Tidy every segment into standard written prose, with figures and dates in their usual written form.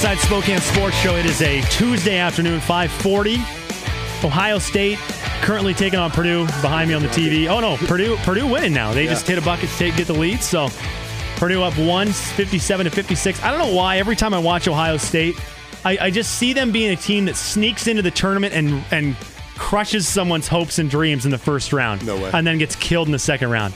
Inside Spokane Sports Show. It is a Tuesday afternoon, 5:40. Ohio State currently taking on Purdue behind me on the TV. Oh, no, Purdue winning now. They just hit a bucket to get the lead, so Purdue up 57-56. I don't know why. Every time I watch Ohio State, I just see them being a team that sneaks into the tournament and crushes someone's hopes and dreams in the first round. No way. And then gets killed in the second round.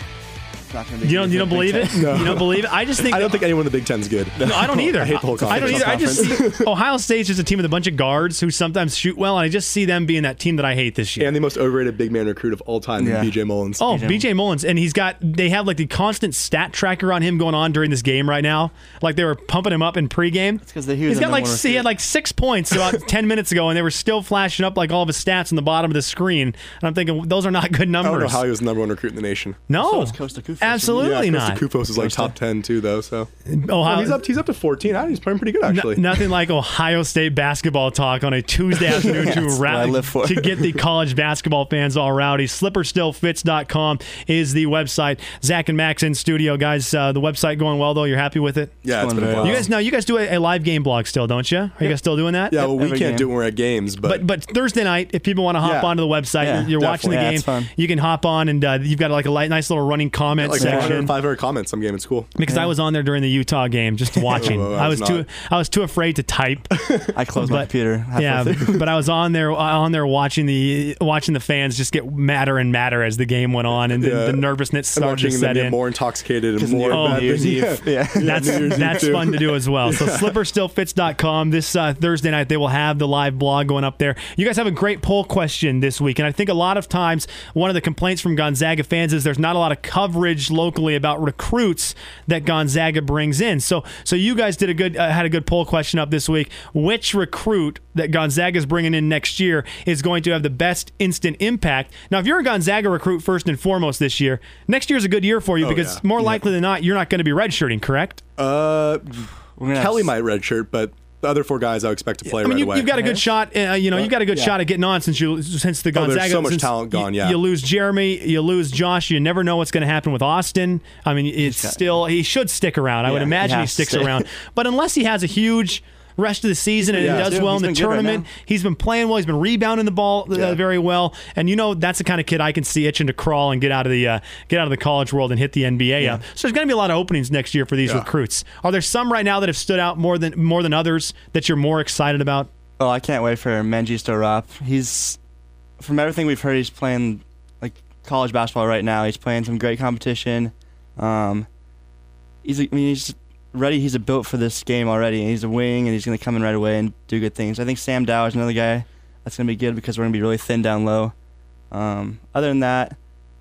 You don't believe it? No. You don't believe it? I don't think anyone in the Big Ten is good. No, I don't either. I hate the whole conference. I don't either. I just see Ohio State's just a team with a bunch of guards who sometimes shoot well, and I just see them being that team that I hate this year. And the most overrated big man recruit of all time, B.J. Mullins. Oh, B.J. Mullins. And they have like the constant stat tracker on him going on during this game right now. Like they were pumping him up in pregame. It's because he had like 6 points about 10 minutes ago, and they were still flashing up like all of his stats on the bottom of the screen. And I'm thinking, those are not good numbers. I don't know how he was the number one recruit in the nation. No. So is Costa Kufos. Absolutely not. Kufos is like top 10 too, though. So he's up to 14. He's playing pretty good, actually. Nothing like Ohio State basketball talk on a Tuesday afternoon to get the college basketball fans all rowdy. Slipperstillfits.com is the website. Zach and Max in studio, guys. The website going well though. You're happy with it? Yeah, it's been a while. You guys do a live game blog still, don't you? Are you guys still doing that? Yeah, well, we can't do it when we're at games, but Thursday night, if people want to hop onto the website, you're watching the game. You can hop on and you've got like a nice little running comment section. 500 comments some game. It's cool. Because I was on there during the Utah game just watching. I was too afraid to type. I closed my computer. But I was on there watching the fans just get madder and madder as the game went on, and the nervousness started to set in. More intoxicated and more. New Year's Eve. That's fun to do as well. So slipperstillfits.com. This Thursday night they will have the live blog going up there. You guys have a great poll question this week, and I think a lot of times one of the complaints from Gonzaga fans is there's not a lot of coverage locally about recruits that Gonzaga brings in. So you guys did had a good poll question up this week. Which recruit that Gonzaga is bringing in next year is going to have the best instant impact? Now, if you're a Gonzaga recruit first and foremost this year, next year is a good year for you because more likely than not, you're not going to be redshirting, correct? Kelly might redshirt, but the other four guys I would expect to play right away. You've got a good shot. You've got a good shot at getting on since the Gonzaga. There's so much talent gone. You lose Jeremy, you lose Josh. You never know what's going to happen with Austin. I mean, he should stick around. I would imagine he sticks around. But unless he has a huge rest of the season and does well in the tournament, he's been playing well. He's been rebounding the ball very well, and that's the kind of kid I can see itching to crawl and get out of the college world and hit the NBA. So there's going to be a lot of openings next year for these recruits. Are there some right now that have stood out more than others that you're more excited about? Oh, I can't wait for Mengistu Arap. He's, from everything we've heard, he's playing like college basketball right now. He's playing some great competition. He's ready. He's built for this game already. He's a wing, and he's going to come in right away and do good things. I think Sam Dow is another guy that's going to be good because we're going to be really thin down low. Other than that,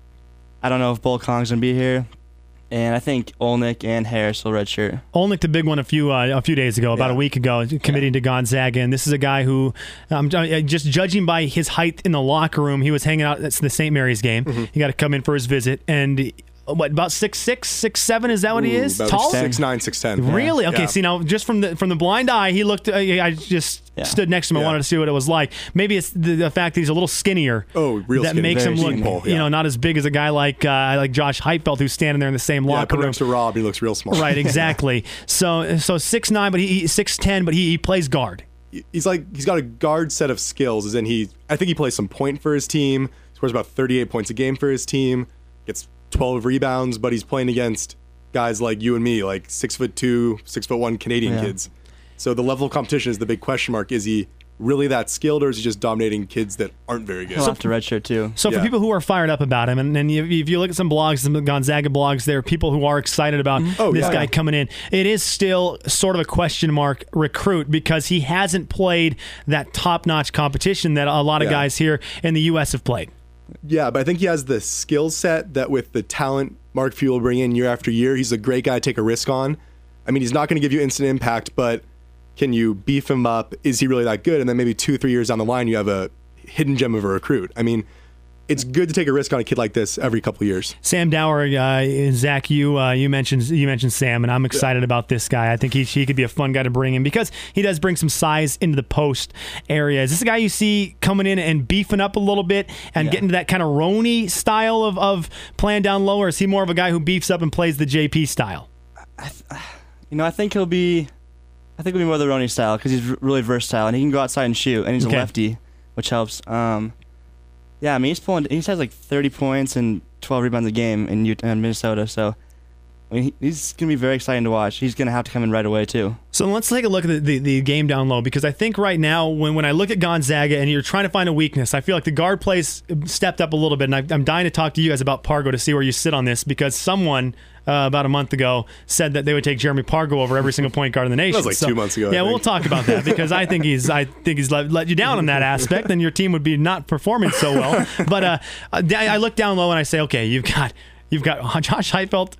I don't know if Bull Kong's going to be here. And I think Olnick and Harris will redshirt. Olnick, the big one a few days ago, about a week ago, committing to Gonzaga. And this is a guy who, just judging by his height in the locker room, he was hanging out at the St. Mary's game. Mm-hmm. He got to come in for his visit. And about 6'6", 6'7", is that what he is? Tall? 6'9", 6'10". Really? Okay, see, now, just from the blind eye, he looked, I just stood next to him. I wanted to see what it was like. Maybe it's the fact that he's a little skinnier. Oh, real that skinny. Makes him look, Pole, not as big as a guy like Josh Heupfeld, who's standing there in the same locker room. Next to Rob, he looks real small. Right, exactly. So 6'9", but he's 6'10", but he plays guard. He's got a guard set of skills. As in I think he plays some point for his team. Scores about 38 points a game for his team. Gets 12 rebounds, but he's playing against guys like you and me, like 6'2", 6'1" Canadian kids. So the level of competition is the big question mark. Is he really that skilled, or is he just dominating kids that aren't very good? He'll have to redshirt too. So for people who are fired up about him, and if you look at some blogs, some Gonzaga blogs, there are people who are excited about this guy coming in. It is still sort of a question mark recruit because he hasn't played that top-notch competition that a lot of guys here in the U.S. have played. Yeah, but I think he has the skill set that with the talent Mark Few will bring in year after year, he's a great guy to take a risk on. I mean, he's not going to give you instant impact, but can you beef him up? Is he really that good? And then maybe 2-3 years down the line, you have a hidden gem of a recruit. I mean, it's good to take a risk on a kid like this every couple of years. Sam Dower, Zach, you mentioned Sam, and I'm excited about this guy. I think he could be a fun guy to bring in because he does bring some size into the post area. Is this a guy you see coming in and beefing up a little bit and getting to that kind of Roney style of playing down low, or is he more of a guy who beefs up and plays the JP style? I think he'll be I think it'll be more the Roney style because he's really versatile and he can go outside and shoot, and he's a lefty, which helps. Yeah, I mean, he has like 30 points and 12 rebounds a game in Minnesota, so I mean, he's going to be very exciting to watch. He's going to have to come in right away, too. So let's take a look at the game down low, because I think right now when I look at Gonzaga and you're trying to find a weakness, I feel like the guard plays stepped up a little bit, and I'm dying to talk to you guys about Pargo to see where you sit on this, because someone about a month ago said that they would take Jeremy Pargo over every single point guard in the nation. That was like 2 months ago. Yeah, we'll talk about that, because I think he's let you down on that aspect, and your team would be not performing so well. But I look down low and I say, okay, you've got Josh Heifeld.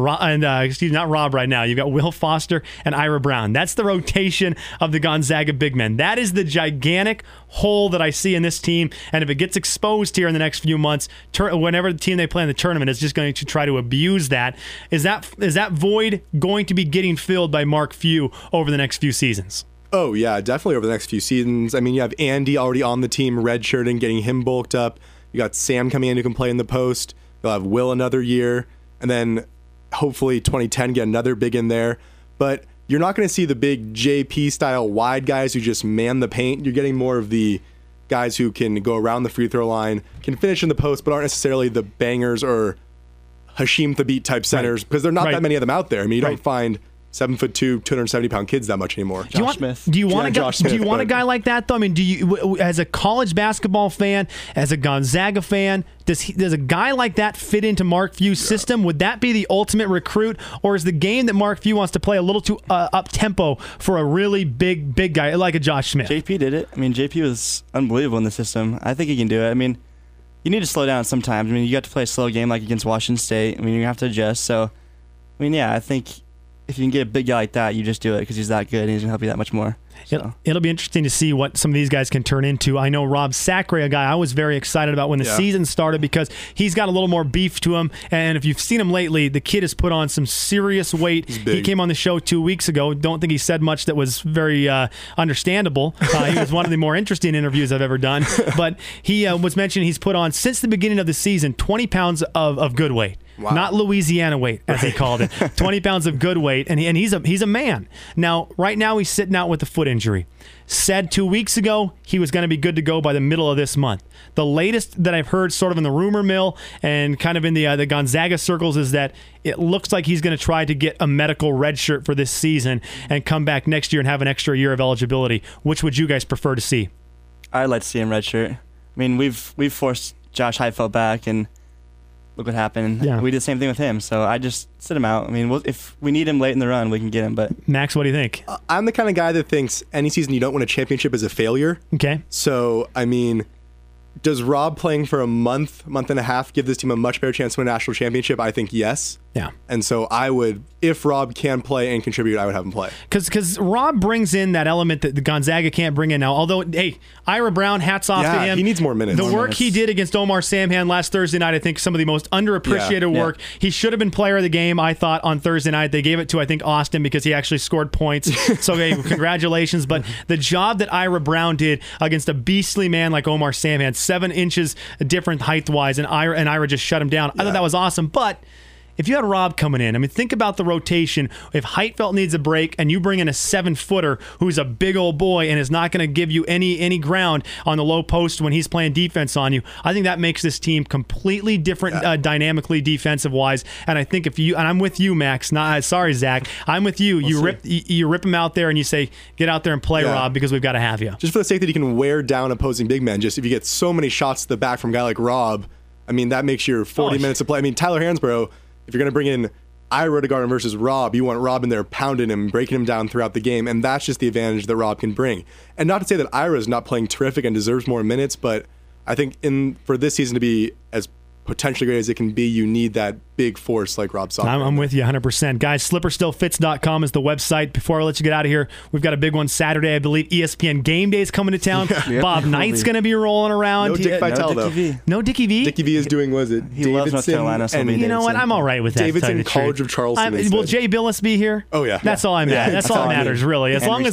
Not Rob right now. You've got Will Foster and Ira Brown. That's the rotation of the Gonzaga big men. That is the gigantic hole that I see in this team. And if it gets exposed here in the next few months, whenever the team they play in the tournament is just going to try to abuse that. Is that void going to be getting filled by Mark Few over the next few seasons? Oh, yeah, definitely over the next few seasons. I mean, you have Andy already on the team, redshirting, getting him bulked up. You got Sam coming in who can play in the post. You'll have Will another year. And then hopefully 2010 get another big in there. But you're not going to see the big JP style wide guys who just man the paint. You're getting more of the guys who can go around the free throw line, can finish in the post, but aren't necessarily the bangers or Hashim Thabit type centers, because there are not that many of them out there. I mean, you don't find 7'2", 270-pound kids that much anymore. Do you want a guy like that, though? I mean, do you, as a college basketball fan, as a Gonzaga fan, does a guy like that fit into Mark Few's system? Would that be the ultimate recruit, or is the game that Mark Few wants to play a little too up tempo for a really big guy like a Josh Smith? JP did it. I mean, JP was unbelievable in the system. I think he can do it. I mean, you need to slow down sometimes. I mean, you got to play a slow game like against Washington State. I mean, you have to adjust. So, I mean, yeah, I think if you can get a big guy like that, you just do it because he's that good and he's going to help you that much more. So. It'll be interesting to see what some of these guys can turn into. I know Rob Sacre, a guy I was very excited about when the season started, because he's got a little more beef to him. And if you've seen him lately, the kid has put on some serious weight. He came on the show 2 weeks ago. Don't think he said much that was very understandable. He was one of the more interesting interviews I've ever done. But he was mentioning he's put on, since the beginning of the season, 20 pounds of good weight. Wow. Not Louisiana weight, as he called it. 20 pounds of good weight, and he's a man. Now, right now, he's sitting out with a foot injury. Said 2 weeks ago he was going to be good to go by the middle of this month. The latest that I've heard sort of in the rumor mill and kind of in the Gonzaga circles is that it looks like he's going to try to get a medical red shirt for this season and come back next year and have an extra year of eligibility. Which would you guys prefer to see? I'd like to see him red shirt. I mean, we've forced Josh Heifeld back, and look what happened. Yeah. We did the same thing with him, so I just sit him out. I mean, if we need him late in the run, we can get him. But Max, what do you think? I'm the kind of guy that thinks any season you don't win a championship is a failure. Okay. So, I mean, does Rob playing for a month and a half give this team a much better chance to win a national championship? I think yes. Yeah. And so I would, if Rob can play and contribute, I would have him play. Because Rob brings in that element that the Gonzaga can't bring in now. Although, hey, Ira Brown, hats off to him. He needs more minutes. The work he did against Omar Samhan last Thursday night, I think some of the most underappreciated work. He should have been player of the game, I thought, on Thursday night. They gave it to, I think, Austin because he actually scored points. So, hey, congratulations. But the job that Ira Brown did against a beastly man like Omar Samhan, 7 inches different height-wise, and Ira just shut him down. I thought that was awesome. But if you had Rob coming in, I mean, think about the rotation. If Heitfeld needs a break and you bring in a 7-footer who's a big old boy and is not going to give you any ground on the low post when he's playing defense on you, I think that makes this team completely different dynamically defensive-wise. And I think if you, and I'm with you, Max, sorry, Zach, I'm with you. You rip him out there and you say, get out there and play, Rob, because we've got to have you. Just for the sake that he can wear down opposing big men, just if you get so many shots to the back from a guy like Rob, I mean, that makes your 40 minutes of play. I mean, Tyler Hansbrough, if you're going to bring in Ira to guard him versus Rob, you want Rob in there pounding him, breaking him down throughout the game, and that's just the advantage that Rob can bring. And not to say that Ira is not playing terrific and deserves more minutes, but I think for this season to be as potentially great as it can be, you need that big force like Rob Soffer. I'm with you 100%. Guys, slipperstillfits.com is the website. Before I let you get out of here, we've got a big one Saturday. I believe ESPN Game Day is coming to town. Bob Knight's going to be rolling around. No Dick Vitale, though. No Dickie V? Dickie V is doing, was it? He loves North Carolina. And you know what? I'm all right with that. Davidson College of Charleston. Will Jay Billis be here? Oh, yeah. That's all I'm at. That's all that matters, really. As long as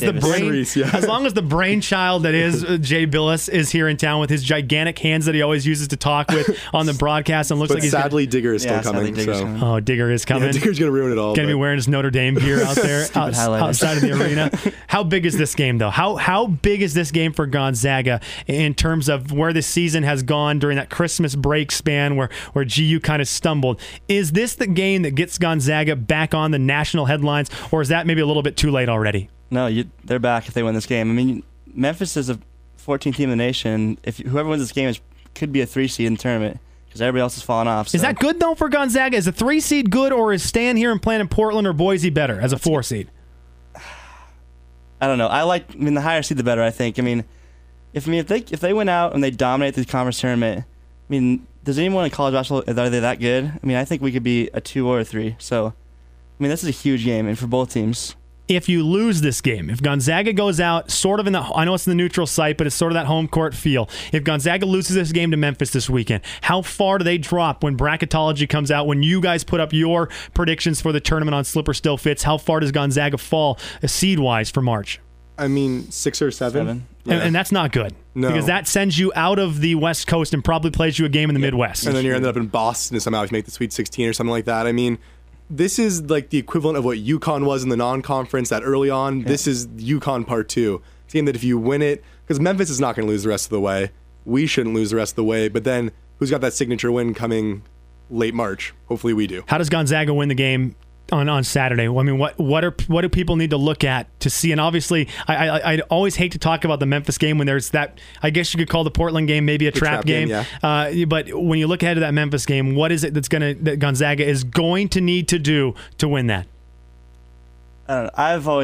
as long as the brainchild that is Jay Billis is here in town with his gigantic hands that he always uses to talk with on the broadcast. podcast, and looks But like he's sadly, Digger is still sadly coming. Digger's So. coming. Oh, Digger is coming. Yeah, Digger's going to ruin it all. Going to be but- wearing his Notre Dame gear out there highlighters. outside of the arena. How big is this game, though? How big is this game for Gonzaga in terms of where the season has gone during that Christmas break span where GU kind of stumbled? Is this the game that gets Gonzaga back on the national headlines, or is that maybe a little bit too late already? No, they're back if they win this game. I mean, Memphis is a 14th team in the nation. If whoever wins this game could be a 3 seed in the tournament because everybody else has fallen off. So. Is that good, though, for Gonzaga? Is a 3 seed good, or is staying here and playing in Portland or Boise better as a 4 seed? I don't know. I mean, the higher seed, the better, I think. I mean, if they went out and they dominate the conference tournament, I mean, does anyone in college basketball, are they that good? I mean, I think we could be a 2 or a 3. So, I mean, this is a huge game, and for both teams. If you lose this game, if Gonzaga goes out sort of I know it's the neutral site, but it's sort of that home court feel. If Gonzaga loses this game to Memphis this weekend, how far do they drop when bracketology comes out, when you guys put up your predictions for the tournament on Slipper Still Fits? How far does Gonzaga fall seed-wise for March? I mean, 6 or 7. Yeah. And that's not good. No. Because that sends you out of the West Coast and probably plays you a game in the Midwest. And then you ended up in Boston somehow if you make the Sweet 16 or something like that. I mean, this is like the equivalent of what UConn was in the non-conference that early on. Yeah. This is UConn Part 2. It's a game that if you win it, because Memphis is not going to lose the rest of the way. We shouldn't lose the rest of the way. But then who's got that signature win coming late March? Hopefully we do. How does Gonzaga win the game on Saturday? I mean, what do people need to look at to see? And obviously, I always hate to talk about the Memphis game when there's that. I guess you could call the Portland game maybe a trap game. Yeah. But when you look ahead to that Memphis game, what is it that Gonzaga is going to need to do to win that? I don't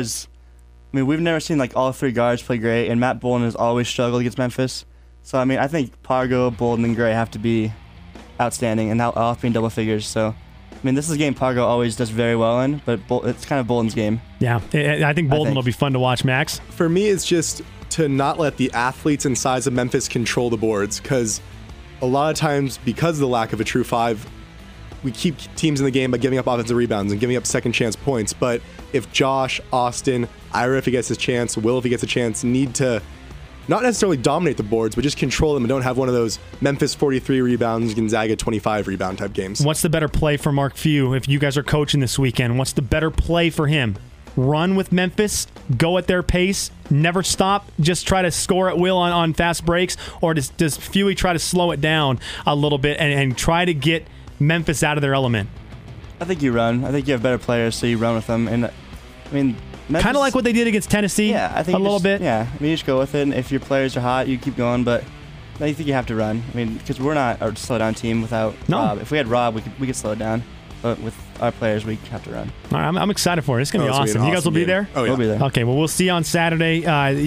know. We've never seen like all 3 guards play great, and Matt Bolden has always struggled against Memphis. So I mean, I think Pargo, Bolden, and Gray have to be outstanding, and all have to be in double figures. So. I mean, this is a game Pargo always does very well in, but it's kind of Bolden's game. Yeah, I think Bolden will be fun to watch, Max. For me, it's just to not let the athletes and size of Memphis control the boards, because a lot of times, because of the lack of a true 5, we keep teams in the game by giving up offensive rebounds and giving up second chance points. But if Josh, Austin, Ira, if he gets his chance, Will, if he gets a chance, need to not necessarily dominate the boards, but just control them and don't have one of those Memphis 43 rebounds, Gonzaga 25 rebound type games. What's the better play for Mark Few if you guys are coaching this weekend? What's the better play for him? Run with Memphis, go at their pace, never stop, just try to score at will on fast breaks, or does Fewy try to slow it down a little bit and try to get Memphis out of their element? I think you run. I think you have better players, so you run with them. And I mean, kind of like what they did against Tennessee. Yeah, I think a little bit. Yeah, I mean, you just go with it. And if your players are hot, you keep going. But I think you have to run. I mean, because we're not a slow down team without Rob. If we had Rob, we could slow it down. But with our players, we have to run. All right, I'm excited for it. It's going to be awesome. You guys will be there? Oh, yeah. We'll be there. Okay, well, we'll see you on Saturday.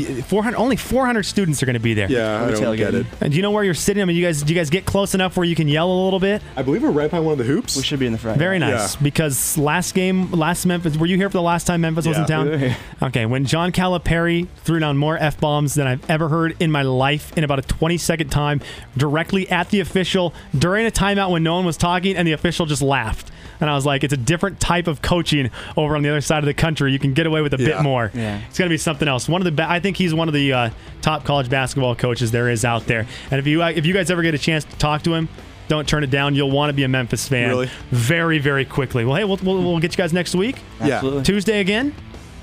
Only 400 students are going to be there. Yeah, I don't get it. And do you know where you're sitting? I mean, do you guys get close enough where you can yell a little bit? I believe we're right behind one of the hoops. We should be in the front. Very nice. Yeah. Because last Memphis, were you here for the last time Memphis was in town? We were here. Okay, when John Calipari threw down more F-bombs than I've ever heard in my life in about a 20-second time, directly at the official, during a timeout when no one was talking, and the official just laughed. And I was like, it's a different type of coaching over on the other side of the country. You can get away with a bit more. Yeah. It's going to be something else. I think he's one of the top college basketball coaches there is out there. And if you guys ever get a chance to talk to him, don't turn it down. You'll want to be a Memphis fan Really? very, very quickly. Well, hey, we'll get you guys next week. Absolutely. Tuesday again?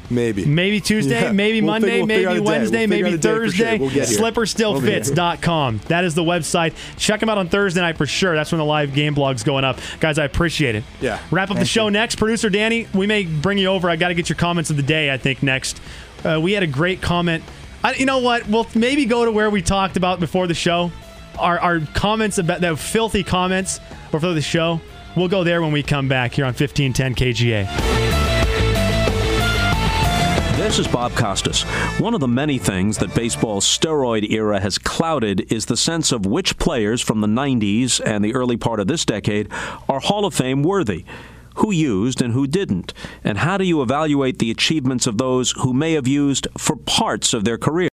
Maybe Tuesday, Yeah. maybe We'll Monday, figure maybe out a day. Wednesday, We'll figure maybe out a day for sure. Thursday. We'll get here. Slipperstillfits.com. That is the website. Check them out on Thursday night for sure. That's when the live game blog's going up. Guys, I appreciate it. Yeah. Wrap up the show next. Producer Danny, we may bring you over. I got to get your comments of the day, I think, next. We had a great comment. You know what? We'll maybe go to where we talked about before the show. Our comments about the filthy comments before the show. We'll go there when we come back here on 1510 KGA. This is Bob Costas. One of the many things that baseball's steroid era has clouded is the sense of which players from the 90s and the early part of this decade are Hall of Fame worthy. Who used and who didn't? And how do you evaluate the achievements of those who may have used for parts of their career?